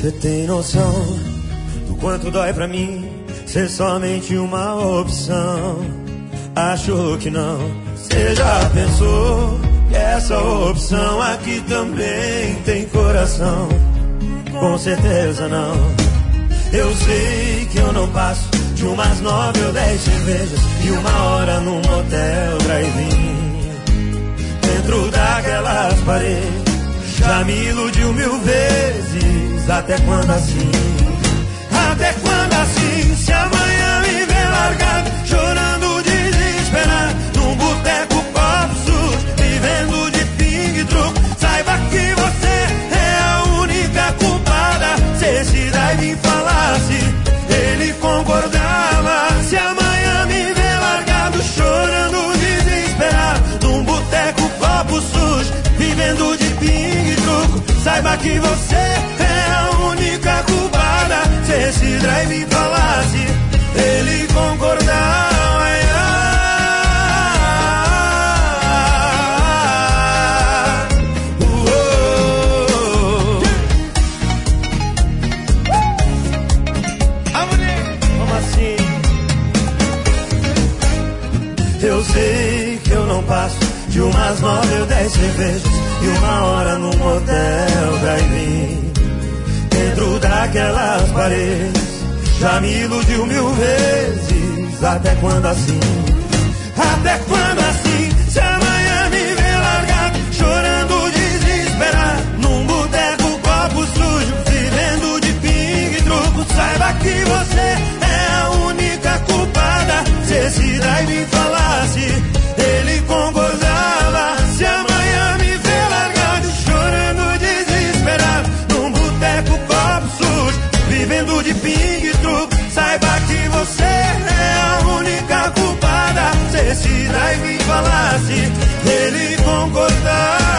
Você tem noção do quanto dói pra mim ser somente uma opção? Achou que não? Você já pensou que essa opção aqui também tem coração? Com certeza não. Eu sei que eu não passo de umas 9 ou 10 cervejas e uma hora num motel drive-in. Dentro daquelas paredes já me iludiu 1000 vezes. Até quando assim? Até quando assim? Se amanhã me ver largado, chorando desesperado, num boteco copo sujo, vivendo de pingue e truco, saiba que você é a única culpada. Se esse drive falasse, ele concordava. Se amanhã me ver largado, chorando desesperado, num boteco copo sujo, vivendo de pingue e truco, saiba que você é a única culpada. Se esse drive falasse, ele concordava. Como assim? Eu sei que eu não passo de umas 9 ou 10 cervejas e uma hora num motel drive-in. Dentro daquelas paredes já me iludiu 1000 vezes. Até quando assim? Até quando assim? Se amanhã me ver largado, chorando desesperado, num boteco copo sujo, vivendo de pingue e truco, saiba que você é a única culpada. Se esse drive falasse, ele concordava. Se amanhã me ver largado, chorando desesperado, num boteco copo sujo, vivendo de pingue e truco, saiba que você é a única culpada. Se esse drive falasse, ele concordava.